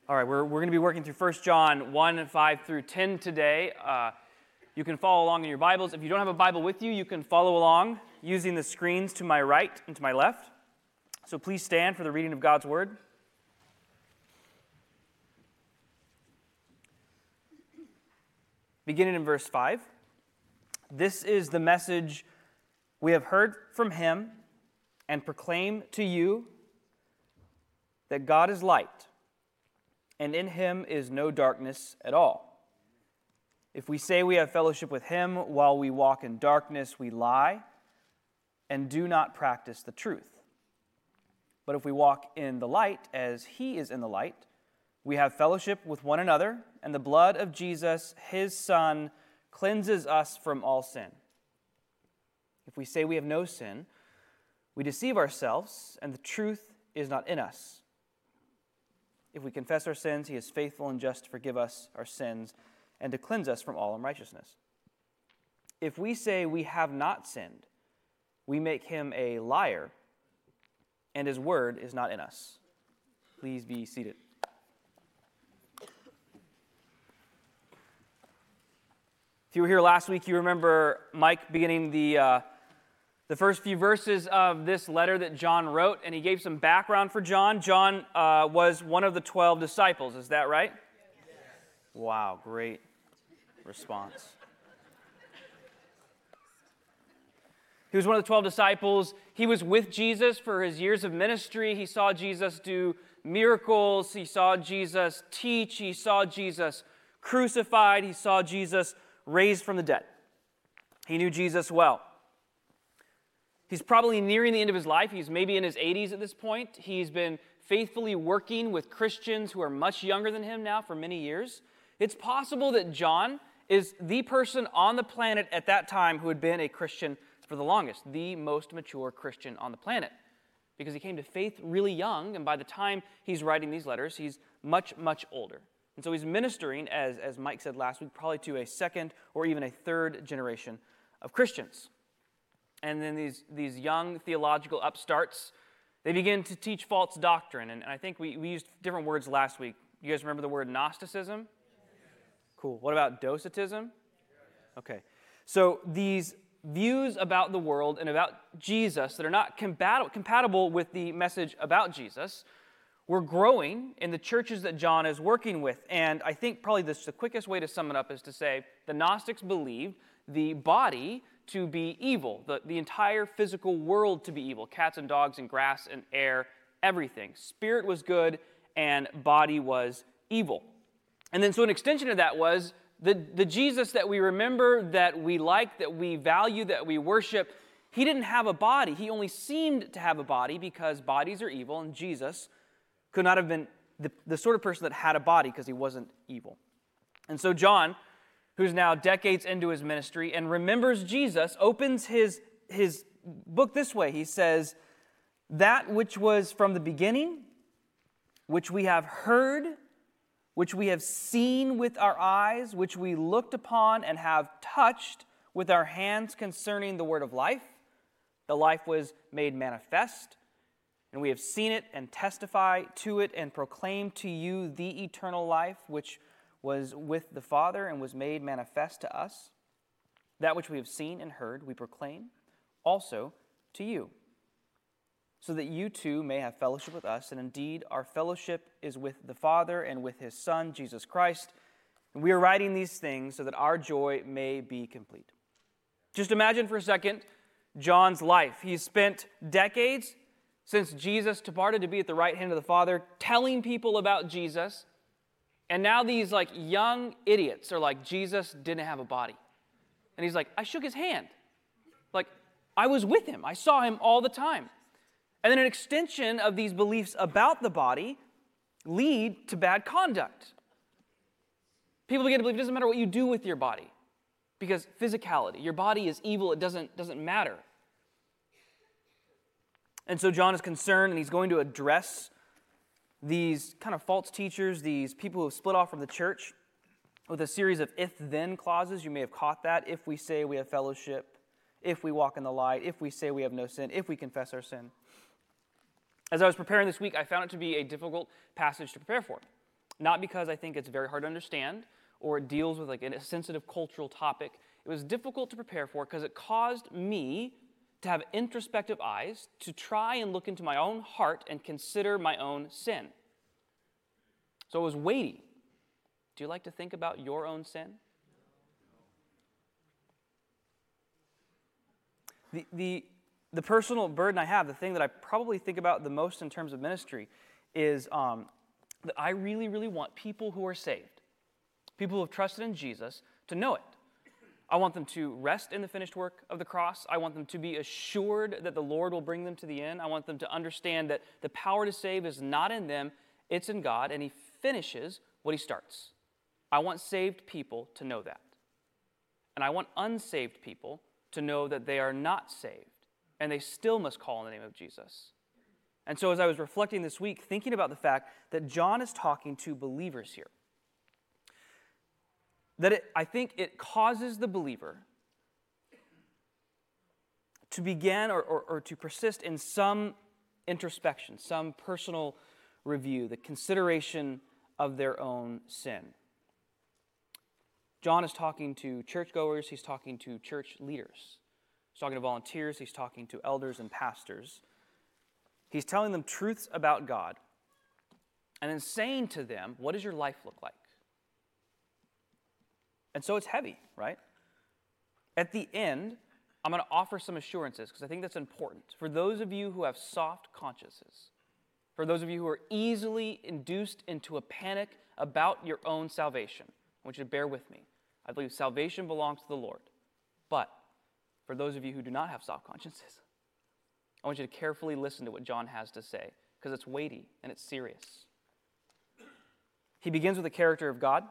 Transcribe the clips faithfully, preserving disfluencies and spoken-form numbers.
All right, we're, we're going to be working through First John one, five through ten today. Uh, you can follow along in your Bibles. If you don't have a Bible with you, you can follow along using the screens to my right and to my left. So please stand for the reading of God's Word. Beginning in verse five. This is the message we have heard from him and proclaim to you, that God is light, and in him is no darkness at all. If we say we have fellowship with him while we walk in darkness, we lie and do not practice the truth. But if we walk in the light as he is in the light, we have fellowship with one another, and the blood of Jesus, his Son, cleanses us from all sin. If we say we have no sin, we deceive ourselves, and the truth is not in us. If we confess our sins, he is faithful and just to forgive us our sins and to cleanse us from all unrighteousness. If we say we have not sinned, we make him a liar, and his word is not in us. Please be seated. If you were here last week, you remember Mike beginning the uh, the first few verses of this letter that John wrote, and he gave some background for John. John uh, was one of the twelve disciples. Is that right? Yes. Wow, great response. He was one of the twelve disciples. He was with Jesus for his years of ministry. He saw Jesus do miracles. He saw Jesus teach. He saw Jesus crucified. He saw Jesus raised from the dead. He knew Jesus well. He's probably nearing the end of his life. He's maybe in his eighties at this point. He's been faithfully working with Christians who are much younger than him now for many years. It's possible that John is the person on the planet at that time who had been a Christian for the longest, the most mature Christian on the planet, because he came to faith really young, and by the time he's writing these letters, he's much, much older. And so he's ministering, as, as Mike said last week, probably to a second or even a third generation of Christians. And then these, these young theological upstarts, they begin to teach false doctrine. And, and I think we, we used different words last week. You guys remember the word Gnosticism? Cool. What about Docetism? Okay. So these views about the world and about Jesus that are not combat- compatible with the message about Jesus were growing in the churches that John is working with. And I think probably this, the quickest way to sum it up is to say the Gnostics believed the body to be evil, the, the entire physical world to be evil, cats and dogs and grass and air, everything. Spirit was good and body was evil. And then so an extension of that was the, the Jesus that we remember, that we like, that we value, that we worship, he didn't have a body. He only seemed to have a body because bodies are evil, and Jesus could not have been the, the sort of person that had a body because he wasn't evil. And so John, who's now decades into his ministry and remembers Jesus, opens his, his book this way. He says, that which was from the beginning, which we have heard, which we have seen with our eyes, which we looked upon and have touched with our hands concerning the word of life. The life was made manifest, and we have seen it and testify to it and proclaim to you the eternal life, which was with the Father and was made manifest to us. That which we have seen and heard, we proclaim also to you, so that you too may have fellowship with us. And indeed, our fellowship is with the Father and with his Son, Jesus Christ. And we are writing these things so that our joy may be complete. Just imagine for a second John's life. He's spent decades since Jesus departed to be at the right hand of the Father, telling people about Jesus. And now these like young idiots are like, Jesus didn't have a body. And he's like, I shook his hand. Like, I was with him. I saw him all the time. And then an extension of these beliefs about the body lead to bad conduct. People begin to believe it doesn't matter what you do with your body, because physicality, your body is evil, it doesn't, doesn't matter. And so John is concerned, and he's going to address these kind of false teachers, these people who have split off from the church, with a series of if-then clauses. You may have caught that. If we say we have fellowship, if we walk in the light, if we say we have no sin, if we confess our sin. As I was preparing this week, I found it to be a difficult passage to prepare for. Not because I think it's very hard to understand or it deals with like a sensitive cultural topic. It was difficult to prepare for because it caused me to have introspective eyes to try and look into my own heart and consider my own sin. So it was weighty. Do you like to think about your own sin? The, the, the personal burden I have, the thing that I probably think about the most in terms of ministry is um, that I really, really want people who are saved, people who have trusted in Jesus, to know it. I want them to rest in the finished work of the cross. I want them to be assured that the Lord will bring them to the end. I want them to understand that the power to save is not in them, it's in God, and He finishes what He starts. I want saved people to know that. And I want unsaved people to know that they are not saved, and they still must call on the name of Jesus. And so as I was reflecting this week, thinking about the fact that John is talking to believers here, that it, I think it causes the believer to begin or, or, or to persist in some introspection, some personal review, the consideration of their own sin. John is talking to churchgoers, he's talking to church leaders. He's talking to volunteers, he's talking to elders and pastors. He's telling them truths about God and then saying to them, what does your life look like? And so it's heavy, right? At the end, I'm going to offer some assurances because I think that's important. For those of you who have soft consciences, for those of you who are easily induced into a panic about your own salvation, I want you to bear with me. I believe salvation belongs to the Lord. But for those of you who do not have soft consciences, I want you to carefully listen to what John has to say because it's weighty and it's serious. He begins with the character of God.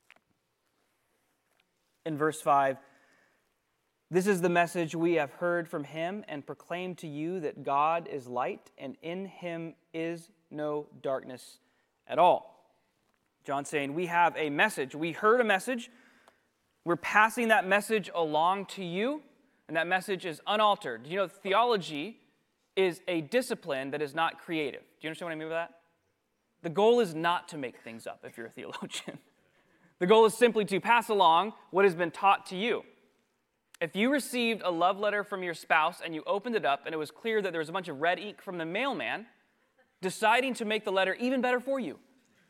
In verse five, this is the message we have heard from Him and proclaim to you that God is light and in Him is no darkness at all. John's saying we have a message. We heard a message. We're passing that message along to you, and that message is unaltered. You know, theology is a discipline that is not creative. Do you understand what I mean by that? The goal is not to make things up if you're a theologian. The goal is simply to pass along what has been taught to you. If you received a love letter from your spouse and you opened it up and it was clear that there was a bunch of red ink from the mailman deciding to make the letter even better for you,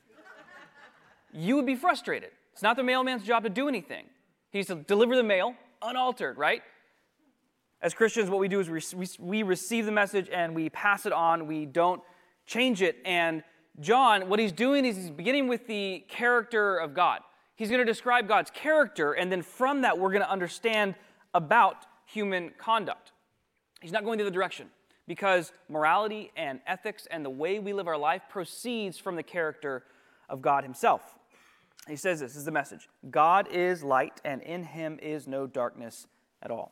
you would be frustrated. It's not the mailman's job to do anything. He's to deliver the mail unaltered, right? As Christians, what we do is we, we receive the message and we pass it on. We don't change it. And John, what he's doing is he's beginning with the character of God. He's going to describe God's character, and then from that, we're going to understand about human conduct. He's not going the other direction, because morality and ethics and the way we live our life proceeds from the character of God Himself. He says this, this is the message. God is light, and in Him is no darkness at all.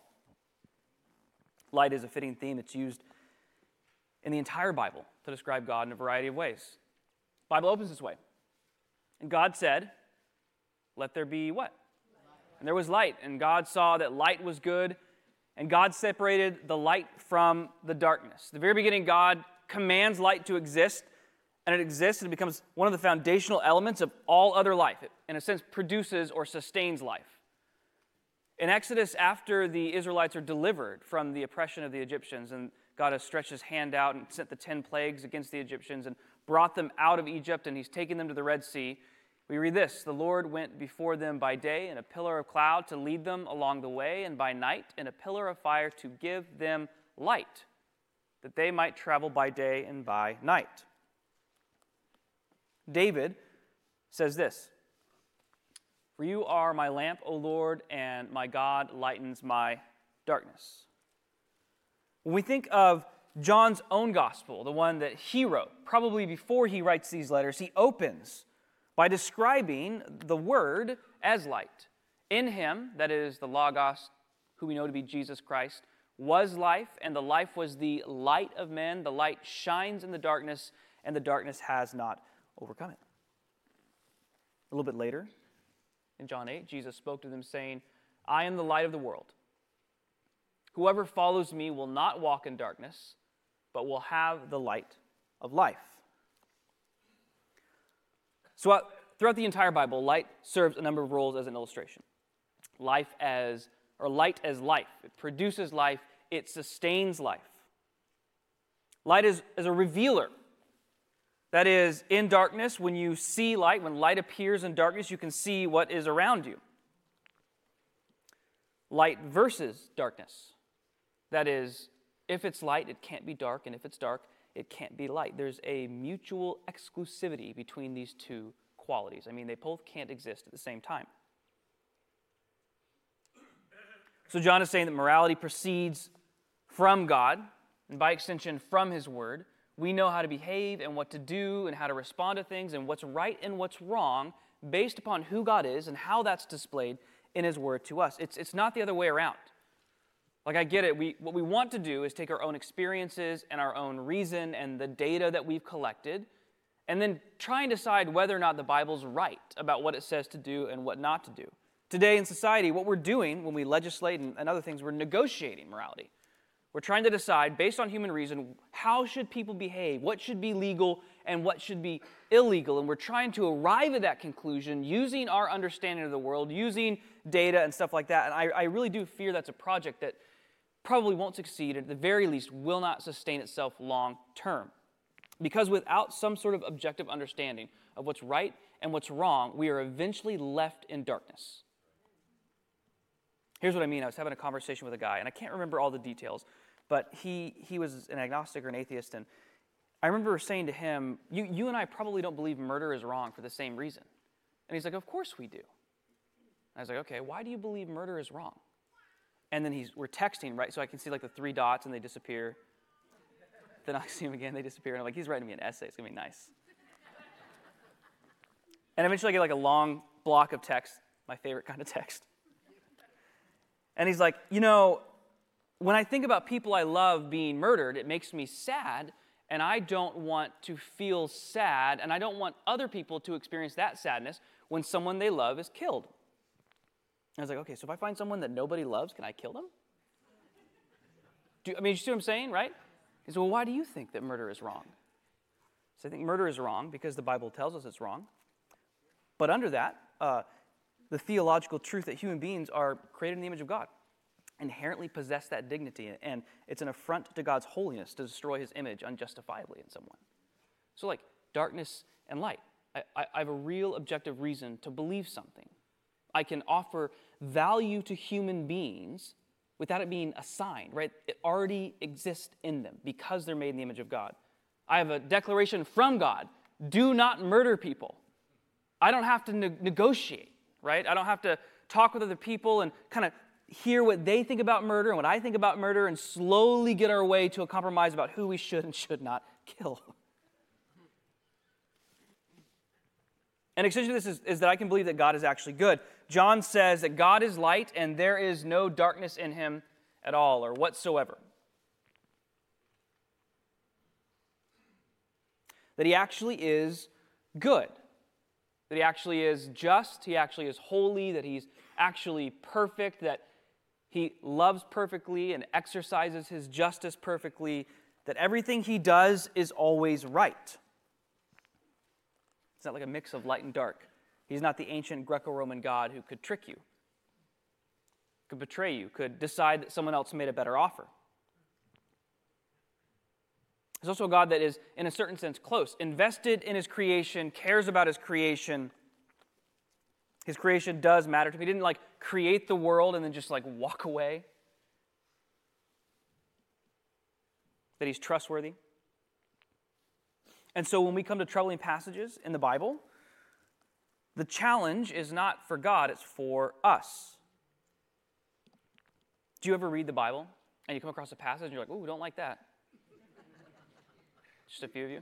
Light is a fitting theme that's used in the entire Bible to describe God in a variety of ways. The Bible opens this way. And God said, let there be what? And there was light, and God saw that light was good, and God separated the light from the darkness. At the very beginning, God commands light to exist, and it exists, and it becomes one of the foundational elements of all other life. It, in a sense, produces or sustains life. In Exodus, after the Israelites are delivered from the oppression of the Egyptians, and God has stretched His hand out and sent the ten plagues against the Egyptians and brought them out of Egypt, and He's taken them to the Red Sea, we read this, the Lord went before them by day in a pillar of cloud to lead them along the way, and by night in a pillar of fire to give them light, that they might travel by day and by night. David says this, for you are my lamp, O Lord, and my God lightens my darkness. When we think of John's own gospel, the one that he wrote, probably before he writes these letters, he opens by describing the Word as light. In Him, that is the Logos, who we know to be Jesus Christ, was life, and the life was the light of men. The light shines in the darkness, and the darkness has not overcome it. A little bit later, in John eight, Jesus spoke to them saying, I am the light of the world. Whoever follows me will not walk in darkness, but will have the light of life. So uh, throughout the entire Bible, light serves a number of roles as an illustration. Life as, or light as life. It produces life. It sustains life. Light is, is a revealer. That is, in darkness, when you see light, when light appears in darkness, you can see what is around you. Light versus darkness. That is, if it's light, it can't be dark, and if it's dark, it can't be light. There's a mutual exclusivity between these two qualities. I mean, they both can't exist at the same time. So John is saying that morality proceeds from God, and by extension, from His Word. We know how to behave and what to do and how to respond to things and what's right and what's wrong based upon who God is and how that's displayed in His Word to us. It's, it's not the other way around. Like, I get it. We, what we want to do is take our own experiences and our own reason and the data that we've collected and then try and decide whether or not the Bible's right about what it says to do and what not to do. Today in society, what we're doing when we legislate and, and other things, we're negotiating morality. We're trying to decide, based on human reason, how should people behave, what should be legal and what should be illegal. And we're trying to arrive at that conclusion using our understanding of the world, using data and stuff like that. And I, I really do fear that's a project that probably won't succeed, at the very least will not sustain itself long term. Because without some sort of objective understanding of what's right and what's wrong, we are eventually left in darkness. Here's what I mean. I was having a conversation with a guy, and I can't remember all the details, but he he was an agnostic or an atheist, and I remember saying to him, you, you and I probably don't believe murder is wrong for the same reason. And he's like, of course we do. I was like, okay, why do you believe murder is wrong? And then he's we're texting, right? So I can see like the three dots and they disappear. Then I see him again, they disappear. And I'm like, he's writing me an essay. It's going to be nice. And eventually I get like a long block of text, my favorite kind of text. And he's like, you know, when I think about people I love being murdered, it makes me sad. And I don't want to feel sad. And I don't want other people to experience that sadness when someone they love is killed. I was like, okay, so if I find someone that nobody loves, can I kill them? Do you, I mean, you see what I'm saying, right? He said, well, why do you think that murder is wrong? So I think murder is wrong because the Bible tells us it's wrong. But under that, uh, the theological truth that human beings are created in the image of God, inherently possess that dignity, and it's an affront to God's holiness to destroy His image unjustifiably in someone. So like darkness and light, I, I, I have a real objective reason to believe something. I can offer value to human beings without it being assigned, right? It already exists in them because they're made in the image of God. I have a declaration from God, do not murder people. I don't have to ne- negotiate, right? I don't have to talk with other people and kind of hear what they think about murder and what I think about murder and slowly get our way to a compromise about who we should and should not kill. An extension of this is, is that I can believe that God is actually good. John says that God is light and there is no darkness in Him at all or whatsoever. That He actually is good. That He actually is just, He actually is holy, that He's actually perfect, that He loves perfectly and exercises His justice perfectly, that everything He does is always right. It's not like a mix of light and dark. He's not the ancient Greco-Roman God who could trick you, could betray you, could decide that someone else made a better offer. He's also a God that is, in a certain sense, close, invested in His creation, cares about His creation. His creation does matter to Him. He didn't like create the world and then just like walk away. That He's trustworthy. And so when we come to troubling passages in the Bible, the challenge is not for God, it's for us. Do you ever read the Bible and you come across a passage and you're like, ooh, don't like that? Just a few of you.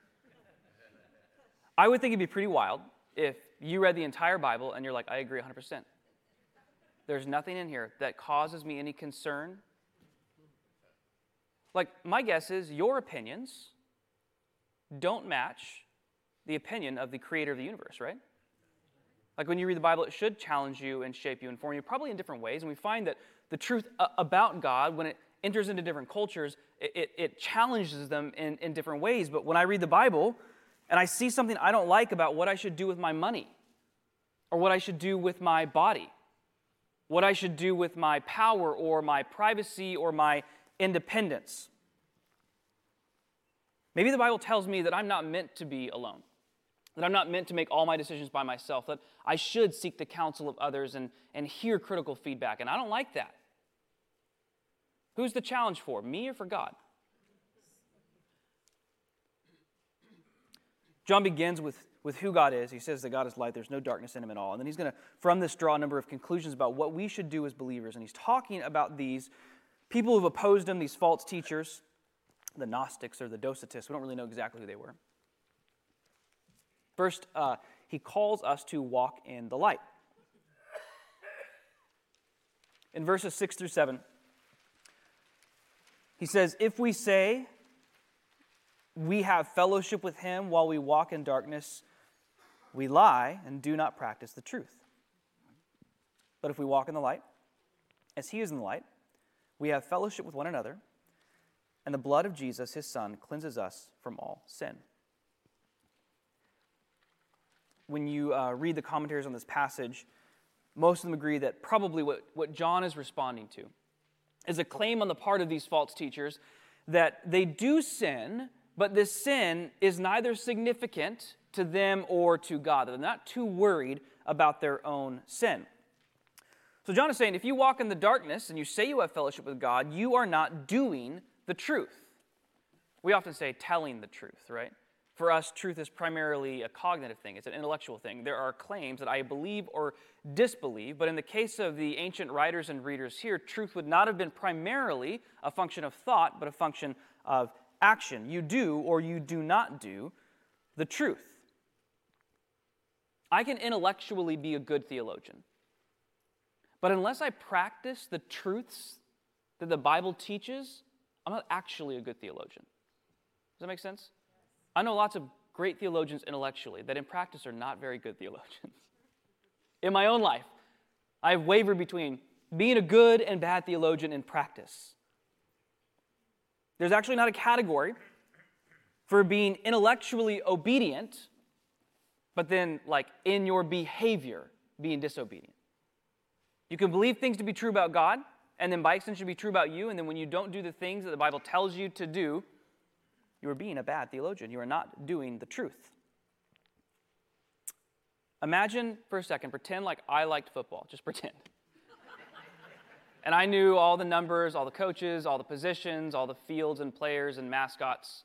I would think it'd be pretty wild if you read the entire Bible and you're like, I agree one hundred percent. There's nothing in here that causes me any concern. Like, my guess is your opinions don't match the opinion of the creator of the universe, right? Like when you read the Bible, it should challenge you and shape you and form you, probably in different ways. And we find that the truth about God, when it enters into different cultures, it, it, it challenges them in, in different ways. But when I read the Bible, and I see something I don't like about what I should do with my money, or what I should do with my body, what I should do with my power or my privacy or my independence. Maybe the Bible tells me that I'm not meant to be alone, that I'm not meant to make all my decisions by myself, that I should seek the counsel of others and, and hear critical feedback, and I don't like that. Who's the challenge for, me or for God? John begins with, with who God is. He says that God is light. There's no darkness in him at all. And then he's going to, from this, draw a number of conclusions about what we should do as believers. And he's talking about these people who've opposed him, these false teachers, the Gnostics or the Docetists. We don't really know exactly who they were. First, uh, he calls us to walk in the light. In verses six through seven, he says, if we say we have fellowship with him while we walk in darkness, we lie and do not practice the truth. But if we walk in the light, as he is in the light, we have fellowship with one another, and the blood of Jesus, his Son, cleanses us from all sin. When you uh, read the commentaries on this passage, most of them agree that probably what, what John is responding to is a claim on the part of these false teachers that they do sin, but this sin is neither significant to them or to God. They're not too worried about their own sin. So John is saying, if you walk in the darkness and you say you have fellowship with God, you are not doing the truth. We often say telling the truth, right? For us, truth is primarily a cognitive thing. It's an intellectual thing. There are claims that I believe or disbelieve, but in the case of the ancient writers and readers here, truth would not have been primarily a function of thought, but a function of action. You do or you do not do the truth. I can intellectually be a good theologian, but unless I practice the truths that the Bible teaches, I'm not actually a good theologian. Does that make sense? I know lots of great theologians intellectually that in practice are not very good theologians. In my own life, I've wavered between being a good and bad theologian in practice. There's actually not a category for being intellectually obedient, but then, like, in your behavior, being disobedient. You can believe things to be true about God, and then by extension be true about you, and then when you don't do the things that the Bible tells you to do, you are being a bad theologian. You are not doing the truth. Imagine for a second, pretend like I liked football. Just pretend. And I knew all the numbers, all the coaches, all the positions, all the fields and players and mascots.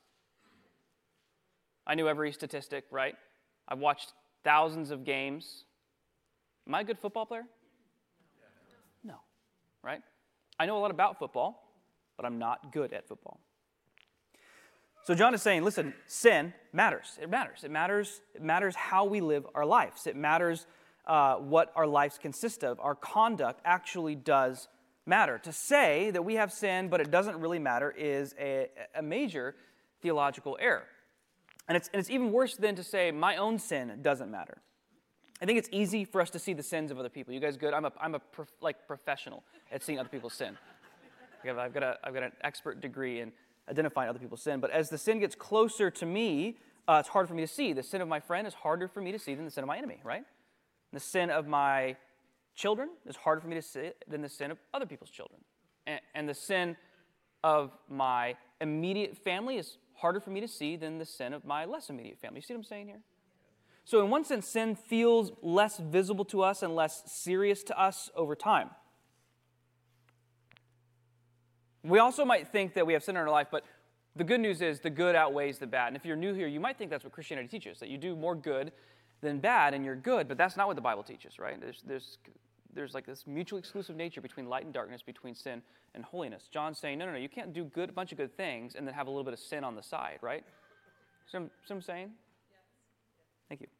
I knew every statistic, right? I've watched thousands of games. Am I a good football player? No, right? I know a lot about football, but I'm not good at football. So John is saying, listen, sin matters. It matters. It matters. It matters how we live our lives. It matters uh, what our lives consist of. Our conduct actually does matter. To say that we have sin, but it doesn't really matter, is a, a major theological error. And it's, and it's even worse than to say my own sin doesn't matter. I think it's easy for us to see the sins of other people. You guys good? I'm a, I'm a prof, like professional at seeing other people's sin. I've got, a, I've got an expert degree in identifying other people's sin. But as the sin gets closer to me, uh, it's harder for me to see. The sin of my friend is harder for me to see than the sin of my enemy, right? The sin of my children is harder for me to see than the sin of other people's children. And, and the sin of my immediate family is harder for me to see than the sin of my less immediate family. You see what I'm saying here? So in one sense, sin feels less visible to us and less serious to us over time. We also might think that we have sin in our life, but the good news is the good outweighs the bad. And if you're new here, you might think that's what Christianity teaches, that you do more good than bad and you're good, but that's not what the Bible teaches, right? There's, there's, there's like this mutually exclusive nature between light and darkness, between sin and holiness. John's saying, no, no, no, you can't do good, a bunch of good things and then have a little bit of sin on the side, right? See what I'm saying? Thank you.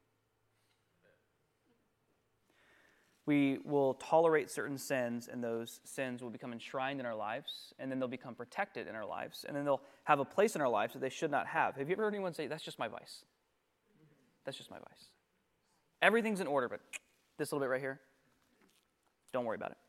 We will tolerate certain sins, and those sins will become enshrined in our lives, and then they'll become protected in our lives, and then they'll have a place in our lives that they should not have. Have you ever heard anyone say, that's just my vice? That's just my vice. Everything's in order, but this little bit right here, don't worry about it.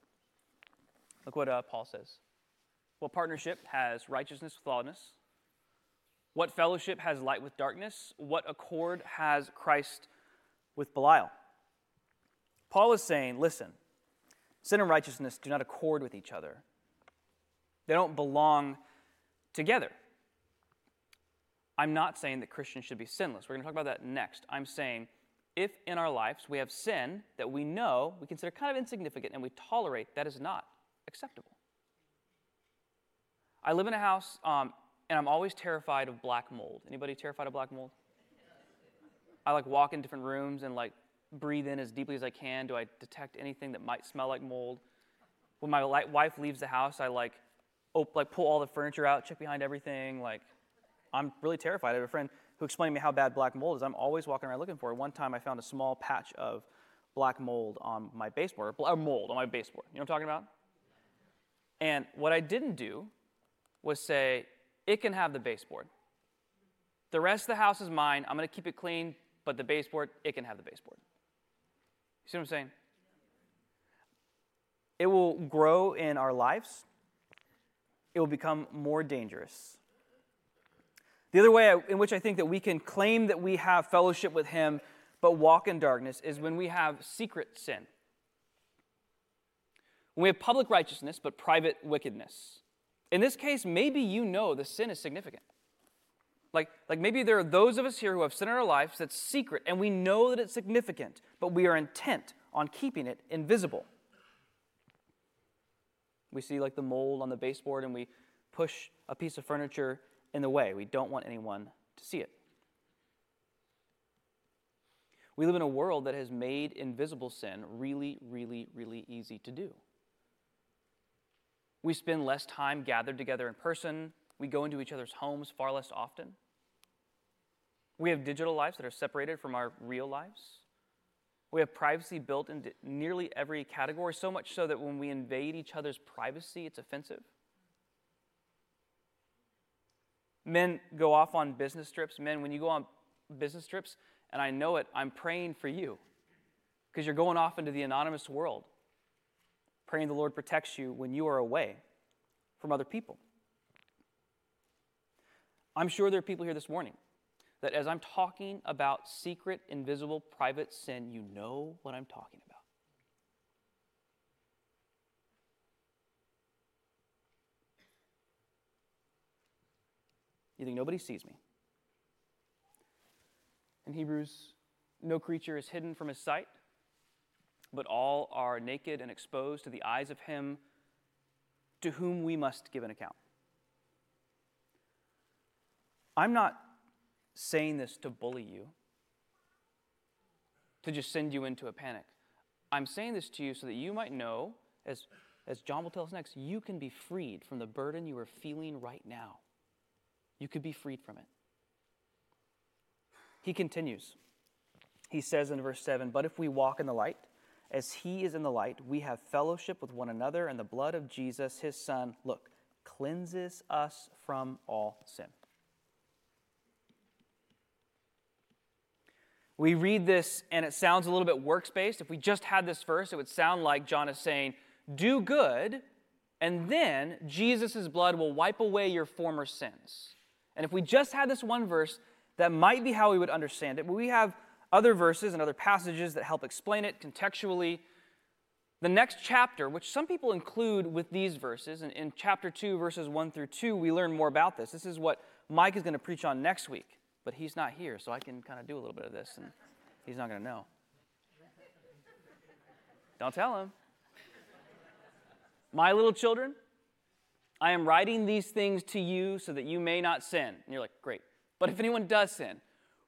Look what uh, Paul says. What partnership has righteousness with lawlessness? What fellowship has light with darkness? What accord has Christ with Belial? Paul is saying, listen, sin and righteousness do not accord with each other. They don't belong together. I'm not saying that Christians should be sinless. We're going to talk about that next. I'm saying if in our lives we have sin that we know, we consider kind of insignificant, and we tolerate, that is not acceptable. I live in a house, um, and I'm always terrified of black mold. Anybody terrified of black mold? I like walk in different rooms and like breathe in as deeply as I can. Do I detect anything that might smell like mold? When my li- wife leaves the house, I like, op- like pull all the furniture out, check behind everything. Like, I'm really terrified. I have a friend who explained to me how bad black mold is. I'm always walking around looking for it. One time I found a small patch of black mold on my baseboard, or mold on my baseboard. You know what I'm talking about? And what I didn't do was say, it can have the baseboard. The rest of the house is mine. I'm going to keep it clean, but the baseboard, it can have the baseboard. You see what I'm saying? It will grow in our lives. It will become more dangerous. The other way in which I think that we can claim that we have fellowship with Him but walk in darkness is when we have secret sin. When we have public righteousness but private wickedness. In this case, maybe you know the sin is significant. Like, like maybe there are those of us here who have sin in our lives that's secret, and we know that it's significant, but we are intent on keeping it invisible. We see like the mold on the baseboard, and we push a piece of furniture in the way. We don't want anyone to see it. We live in a world that has made invisible sin really, really, really easy to do. We spend less time gathered together in person. We go into each other's homes far less often. We have digital lives that are separated from our real lives. We have privacy built into nearly every category, so much so that when we invade each other's privacy, it's offensive. Men go off on business trips. Men, when you go on business trips, and I know it, I'm praying for you because you're going off into the anonymous world, praying the Lord protects you when you are away from other people. I'm sure there are people here this morning that as I'm talking about secret, invisible, private sin, you know what I'm talking about. You think nobody sees me? In Hebrews, no creature is hidden from His sight, but all are naked and exposed to the eyes of Him to whom we must give an account. I'm not saying this to bully you, to just send you into a panic. I'm saying this to you so that you might know, as, as John will tell us next, you can be freed from the burden you are feeling right now. You could be freed from it. He continues. He says in verse seven, "But if we walk in the light, as He is in the light, we have fellowship with one another, and the blood of Jesus, His Son," look, "cleanses us from all sin." We read this, and it sounds a little bit works-based. If we just had this verse, it would sound like John is saying, do good, and then Jesus' blood will wipe away your former sins. And if we just had this one verse, that might be how we would understand it. But we have other verses and other passages that help explain it contextually. The next chapter, which some people include with these verses, and in chapter two, verses one through two, we learn more about this. This is what Mike is going to preach on next week. But he's not here, so I can kind of do a little bit of this, and he's not going to know. Don't tell him. My little children, I am writing these things to you so that you may not sin. And you're like, great. But if anyone does sin,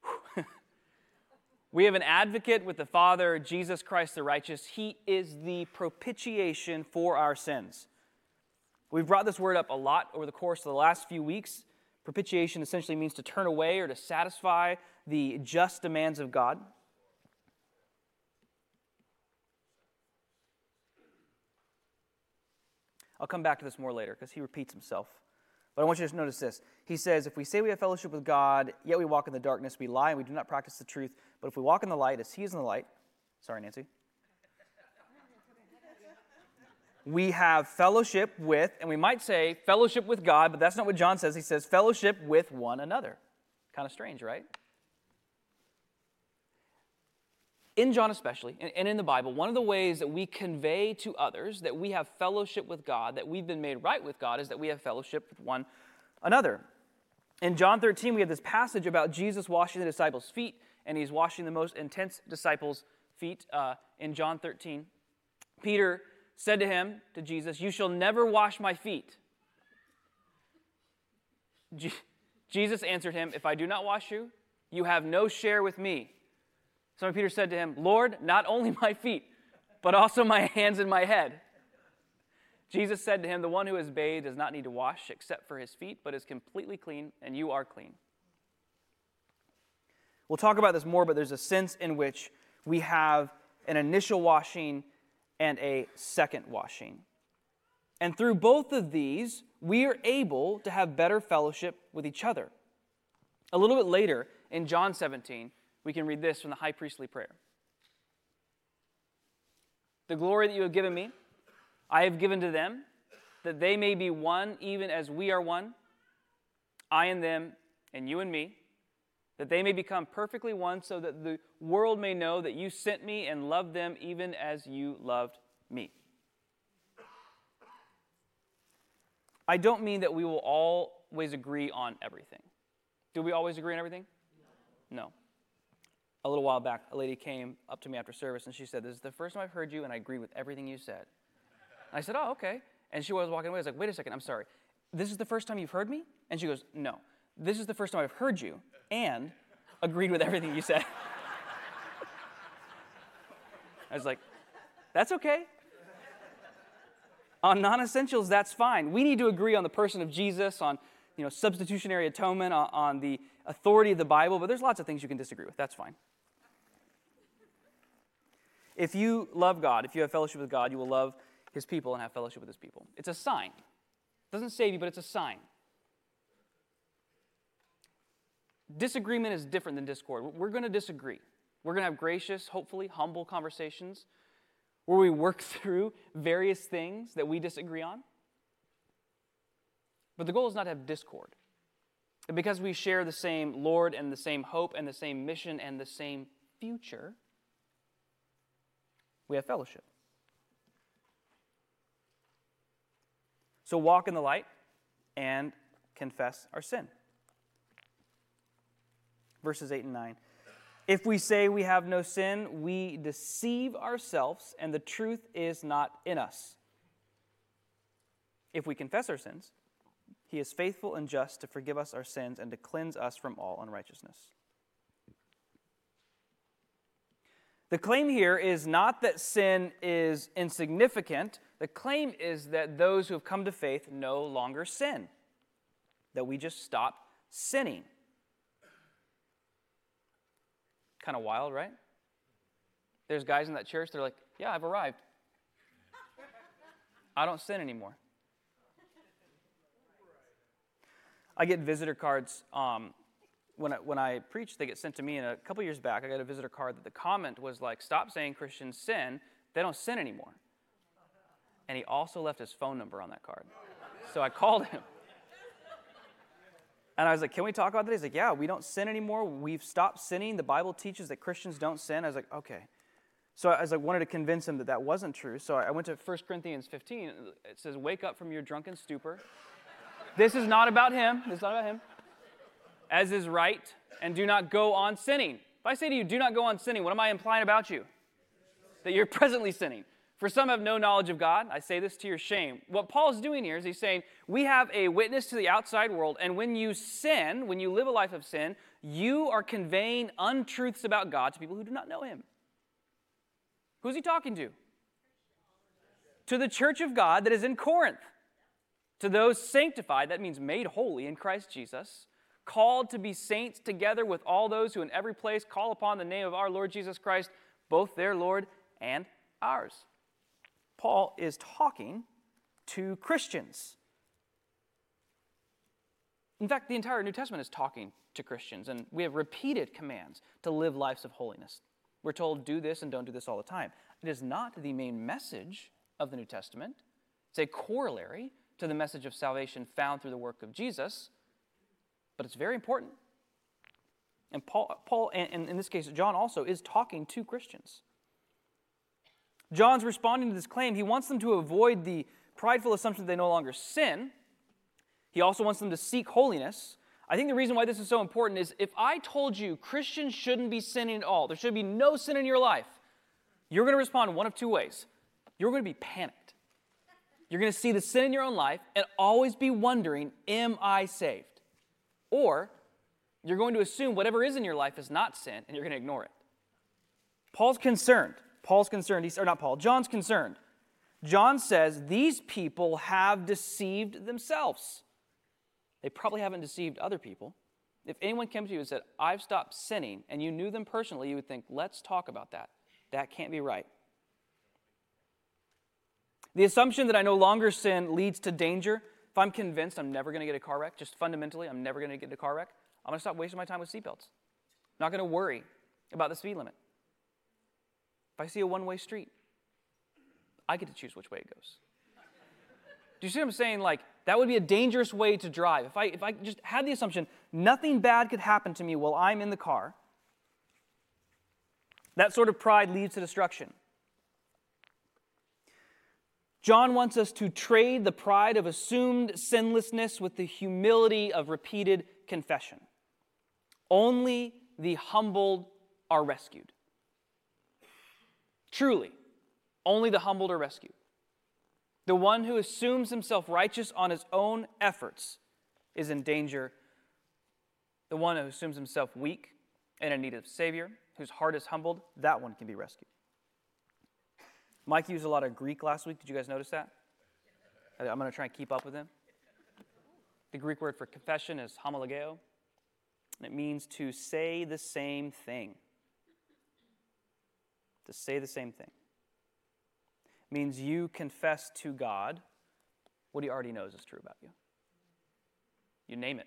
we have an advocate with the Father, Jesus Christ the righteous. He is the propitiation for our sins. We've brought this word up a lot over the course of the last few weeks. Propitiation essentially means to turn away or to satisfy the just demands of God. I'll come back to this more later because he repeats himself. But I want you to notice this. He says, if we say we have fellowship with God, yet we walk in the darkness, we lie and we do not practice the truth. But if we walk in the light as He is in the light, sorry, Nancy. we have fellowship with, and we might say fellowship with God, but that's not what John says. He says fellowship with one another. Kind of strange, right? In John especially, and in the Bible, one of the ways that we convey to others that we have fellowship with God, that we've been made right with God, is that we have fellowship with one another. In John thirteen, we have this passage about Jesus washing the disciples' feet, and he's washing the most intense disciples' feet uh, in John thirteen. Peter said to him, to Jesus, "You shall never wash my feet." Je- Jesus answered him, "If I do not wash you, you have no share with me." Simon Peter said to him, "Lord, not only my feet, but also my hands and my head." Jesus said to him, "The one who is bathed does not need to wash except for his feet, but is completely clean, and you are clean." We'll talk about this more, but there's a sense in which we have an initial washing and a second washing. And through both of these, we are able to have better fellowship with each other. A little bit later, in John seventeen, we can read this from the high priestly prayer. "The glory that you have given me, I have given to them, that they may be one even as we are one, I and them, and you and me, that they may become perfectly one, so that the world may know that you sent me and loved them even as you loved me." I don't mean that we will always agree on everything. Do we always agree on everything? No. A little while back, a lady came up to me after service, and she said, "This is the first time I've heard you, and I agree with everything you said." And I said, "Oh, okay." And she was walking away. I was like, "Wait a second, I'm sorry. This is the first time you've heard me?" And she goes, "No. This is the first time I've heard you and agreed with everything you said." I was like, that's okay. On non-essentials, that's fine. We need to agree on the person of Jesus, on you know, substitutionary atonement, on, on the authority of the Bible, but there's lots of things you can disagree with. That's fine. If you love God, if you have fellowship with God, you will love his people and have fellowship with his people. It's a sign. It doesn't save you, but it's a sign. Disagreement is different than discord. We're going to disagree. We're going to have gracious, hopefully humble conversations where we work through various things that we disagree on. But the goal is not to have discord. And because we share the same Lord and the same hope and the same mission and the same future, we have fellowship. So walk in the light and confess our sin. Verses eight and nine. "If we say we have no sin, we deceive ourselves, and the truth is not in us. If we confess our sins, he is faithful and just to forgive us our sins and to cleanse us from all unrighteousness." The claim here is not that sin is insignificant. The claim is that those who have come to faith no longer sin, that we just stop sinning. Kind of wild, right? There's guys in that church, they're like, "Yeah, I've arrived. I don't sin anymore." I get visitor cards um, when, I, when I preach. They get sent to me, and a couple years back, I got a visitor card that the comment was like, "Stop saying Christians sin. They don't sin anymore." And he also left his phone number on that card. So I called him. And I was like, "Can we talk about that?" He's like, "Yeah, we don't sin anymore. We've stopped sinning. The Bible teaches that Christians don't sin." I was like, "Okay." So I was like, wanted to convince him that that wasn't true. So I went to First Corinthians fifteen. It says, "Wake up from your drunken stupor." This is not about him. This is not about him. "As is right, and do not go on sinning." If I say to you, "Do not go on sinning," what am I implying about you? That you're presently sinning. "For some have no knowledge of God. I say this to your shame." What Paul's doing here is he's saying, we have a witness to the outside world, and when you sin, when you live a life of sin, you are conveying untruths about God to people who do not know him. Who's he talking to? To the church of God that is in Corinth. To those sanctified, that means made holy in Christ Jesus, called to be saints together with all those who in every place call upon the name of our Lord Jesus Christ, both their Lord and ours. Paul is talking to Christians. In fact, the entire New Testament is talking to Christians, and we have repeated commands to live lives of holiness. We're told, do this and don't do this all the time. It is not the main message of the New Testament. It's a corollary to the message of salvation found through the work of Jesus, but it's very important. And Paul, Paul, and in this case, John also is talking to Christians. John's responding to this claim. He wants them to avoid the prideful assumption that they no longer sin. He also wants them to seek holiness. I think the reason why this is so important is if I told you Christians shouldn't be sinning at all, there should be no sin in your life, you're going to respond one of two ways. You're going to be panicked. You're going to see the sin in your own life and always be wondering, am I saved? Or you're going to assume whatever is in your life is not sin and you're going to ignore it. Paul's concerned. Paul's concerned. He's, or not Paul. John's concerned. John says these people have deceived themselves. They probably haven't deceived other people. If anyone came to you and said, I've stopped sinning, and you knew them personally, you would think, let's talk about that. That can't be right. The assumption that I no longer sin leads to danger. If I'm convinced I'm never going to get a car wreck, just fundamentally, I'm never going to get in a car wreck, I'm going to stop wasting my time with seatbelts. I'm not going to worry about the speed limit. If I see a one-way street, I get to choose which way it goes. Do you see what I'm saying? Like, that would be a dangerous way to drive. If I, if I just had the assumption nothing bad could happen to me while I'm in the car, that sort of pride leads to destruction. John wants us to trade the pride of assumed sinlessness with the humility of repeated confession. Only the humbled are rescued. Truly, only the humbled are rescued. The one who assumes himself righteous on his own efforts is in danger. The one who assumes himself weak and in need of a Savior, whose heart is humbled, that one can be rescued. Mike used a lot of Greek last week. Did you guys notice that? I'm going to try and keep up with him. The Greek word for confession is homologeo, and it means to say the same thing. To say the same thing. Means you confess to God what he already knows is true about you. You name it.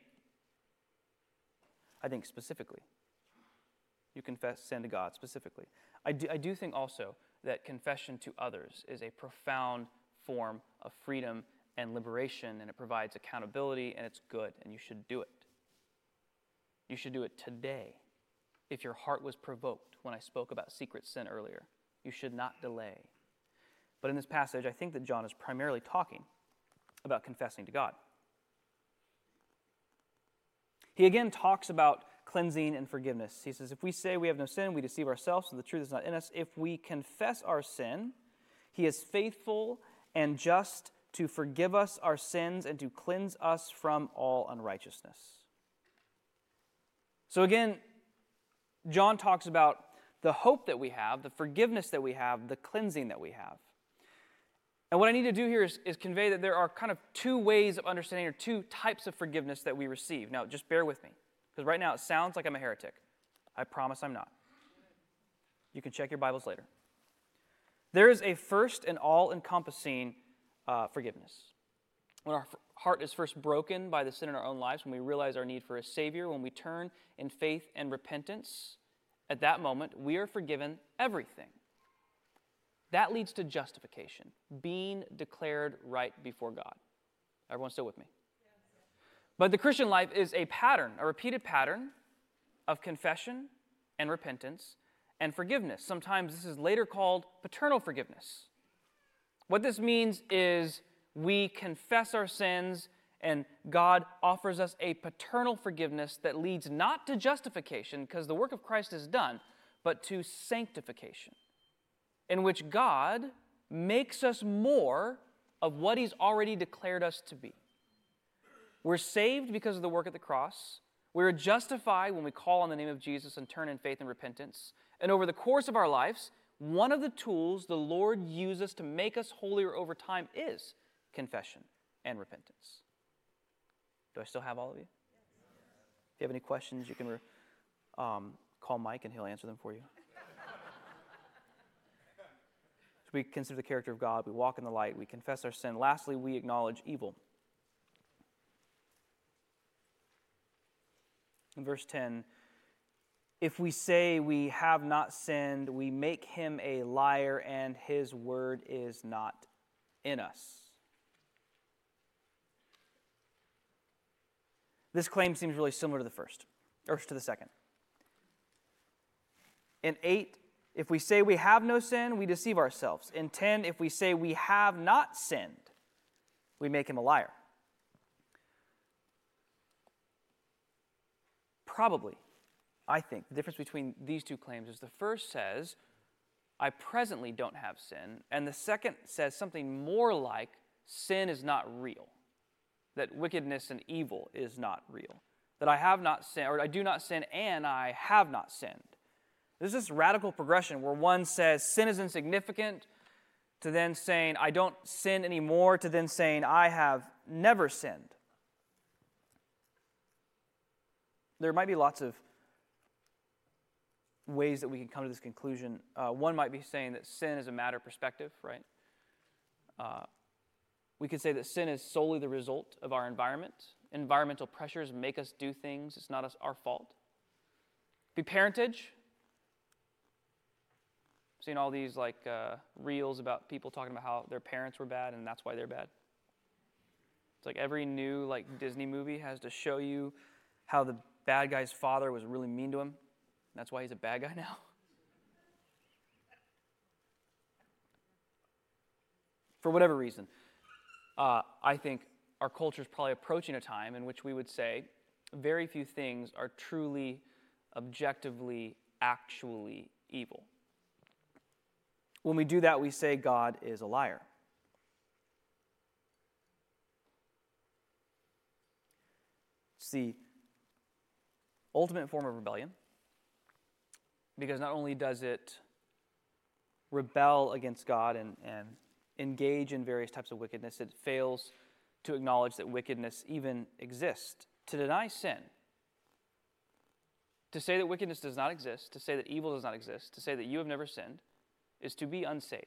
I think specifically. You confess sin to God specifically. I do, I do think also that confession to others is a profound form of freedom and liberation, and it provides accountability, and it's good, and you should do it. You should do it today. If your heart was provoked when I spoke about secret sin earlier, you should not delay. But in this passage, I think that John is primarily talking about confessing to God. He again talks about cleansing and forgiveness. He says, if we say we have no sin, we deceive ourselves, and the truth is not in us. If we confess our sin, he is faithful and just to forgive us our sins and to cleanse us from all unrighteousness. So again, John talks about the hope that we have, the forgiveness that we have, the cleansing that we have. And what I need to do here is, is convey that there are kind of two ways of understanding or two types of forgiveness that we receive. Now, just bear with me, because right now it sounds like I'm a heretic. I promise I'm not. You can check your Bibles later. There is a first and all-encompassing uh, forgiveness. When our f- heart is first broken by the sin in our own lives, when we realize our need for a Savior, when we turn in faith and repentance, at that moment, we are forgiven everything. That leads to justification, being declared right before God. Everyone still with me? But the Christian life is a pattern, a repeated pattern of confession and repentance and forgiveness. Sometimes this is later called paternal forgiveness. What this means is we confess our sins and God offers us a paternal forgiveness that leads not to justification, because the work of Christ is done, but to sanctification, in which God makes us more of what he's already declared us to be. We're saved because of the work at the cross. We're justified when we call on the name of Jesus and turn in faith and repentance. And over the course of our lives, one of the tools the Lord uses to make us holier over time is confession and repentance. Do I still have all of you? If you have any questions, you can um, call Mike and he'll answer them for you. So we consider the character of God. We walk in the light. We confess our sin. Lastly, we acknowledge evil. In verse ten, if we say we have not sinned, we make him a liar and his word is not in us. This claim seems really similar to the first, or to the second. In eight, if we say we have no sin, we deceive ourselves. In ten, if we say we have not sinned, we make him a liar. Probably, I think, the difference between these two claims is the first says, I presently don't have sin, and the second says something more like, sin is not real, that wickedness and evil is not real, that I have not sinned, or I do not sin, and I have not sinned. There's this radical progression where one says sin is insignificant, to then saying I don't sin anymore, to then saying I have never sinned. There might be lots of ways that we can come to this conclusion. Uh, one might be saying that sin is a matter of perspective, right? Uh, we could say that sin is solely the result of our environment. Environmental pressures make us do things. It's not us, our fault. Be parentage. Seen all these like uh, reels about people talking about how their parents were bad and that's why they're bad. It's like every new like Disney movie has to show you how the bad guy's father was really mean to him. That's why he's a bad guy now. For whatever reason, uh, I think our culture is probably approaching a time in which we would say very few things are truly, objectively, actually evil. When we do that, we say God is a liar. It's the ultimate form of rebellion, because not only does it rebel against God and, and engage in various types of wickedness, it fails to acknowledge that wickedness even exists. To deny sin, to say that wickedness does not exist, to say that evil does not exist, to say that you have never sinned, is to be unsaved.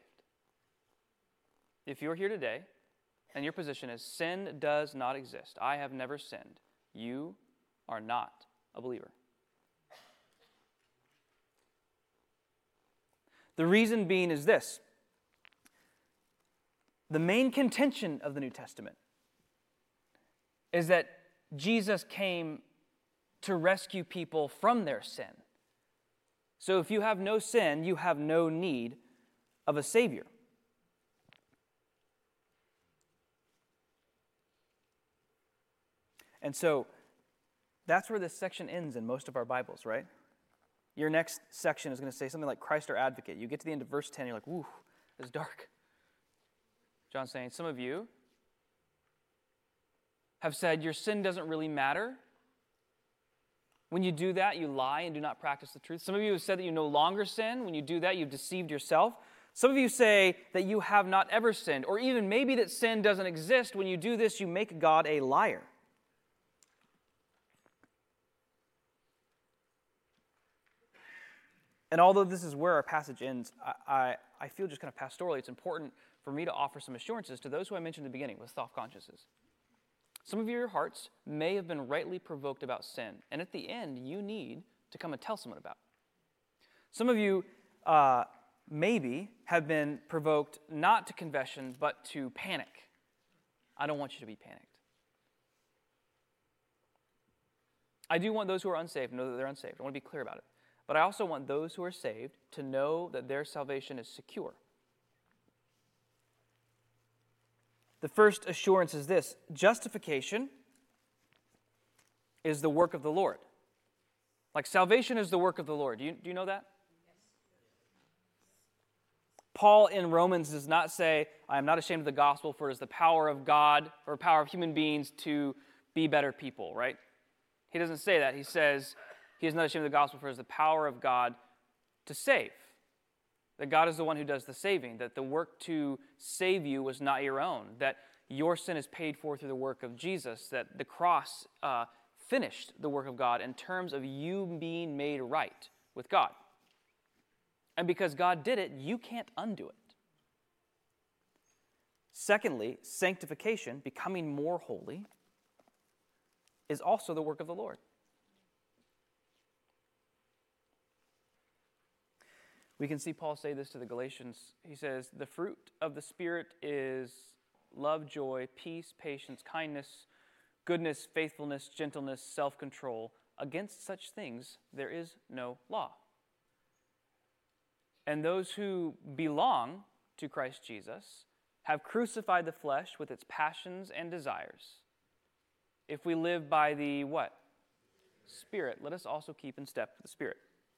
If you're here today and your position is sin does not exist, I have never sinned, you are not a believer. The reason being is this. The main contention of the New Testament is that Jesus came to rescue people from their sin. So if you have no sin, you have no need of a Savior. And so that's where this section ends in most of our Bibles, right? Your next section is going to say something like Christ our advocate. You get to the end of verse ten, you're like, woo, it's dark. John's saying, some of you have said your sin doesn't really matter. When you do that, you lie and do not practice the truth. Some of you have said that you no longer sin. When you do that, you've deceived yourself. Some of you say that you have not ever sinned, or even maybe that sin doesn't exist. When you do this, you make God a liar. And although this is where our passage ends, I, I, I feel just kind of pastorally, it's important for me to offer some assurances to those who I mentioned at the beginning with soft consciences. Some of your hearts may have been rightly provoked about sin, and at the end, you need to come and tell someone about it. Some of you uh, maybe have been provoked not to confession, but to panic. I don't want you to be panicked. I do want those who are unsaved to know that they're unsaved. I want to be clear about it. But I also want those who are saved to know that their salvation is secure. The first assurance is this: justification is the work of the Lord. Like salvation is the work of the Lord. Do you, do you know that? Yes. Paul in Romans does not say, I am not ashamed of the gospel, for it is the power of God or power of human beings to be better people, right? He doesn't say that. He says, he is not ashamed of the gospel, for it is the power of God to save. That God is the one who does the saving, that the work to save you was not your own, that your sin is paid for through the work of Jesus, that the cross uh, finished the work of God in terms of you being made right with God. And because God did it, you can't undo it. Secondly, sanctification, becoming more holy, is also the work of the Lord. We can see Paul say this to the Galatians. He says, the fruit of the Spirit is love, joy, peace, patience, kindness, goodness, faithfulness, gentleness, self-control. Against such things there is no law. And those who belong to Christ Jesus have crucified the flesh with its passions and desires. If we live by the what? Spirit, let us also keep in step with the Spirit.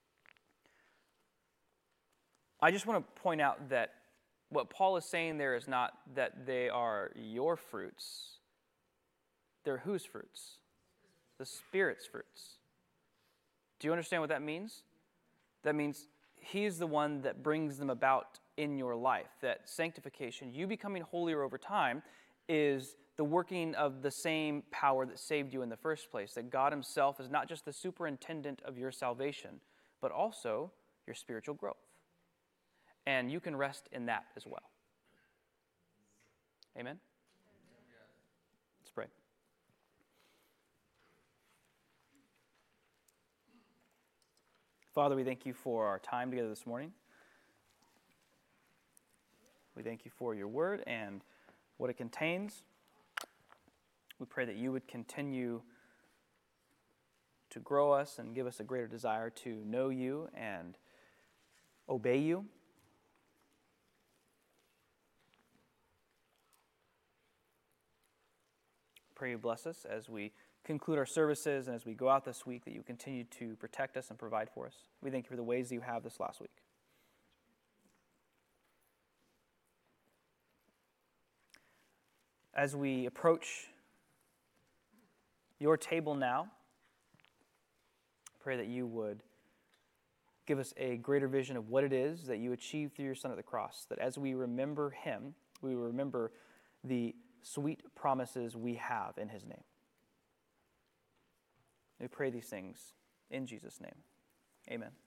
I just want to point out that what Paul is saying there is not that they are your fruits. They're whose fruits? The Spirit's fruits. Do you understand what that means? That means He's the one that brings them about in your life. That sanctification, you becoming holier over time, is the working of the same power that saved you in the first place. That God Himself is not just the superintendent of your salvation, but also your spiritual growth. And you can rest in that as well. Amen? Let's pray. Father, we thank you for our time together this morning. We thank you for your word and what it contains. We pray that you would continue to grow us and give us a greater desire to know you and obey you. Pray you bless us as we conclude our services and as we go out this week, that you continue to protect us and provide for us. We thank you for the ways that you have this last week. As we approach your table now, pray that you would give us a greater vision of what it is that you achieved through your Son at the cross, that as we remember Him, we remember the sweet promises we have in His name. We pray these things in Jesus' name. Amen.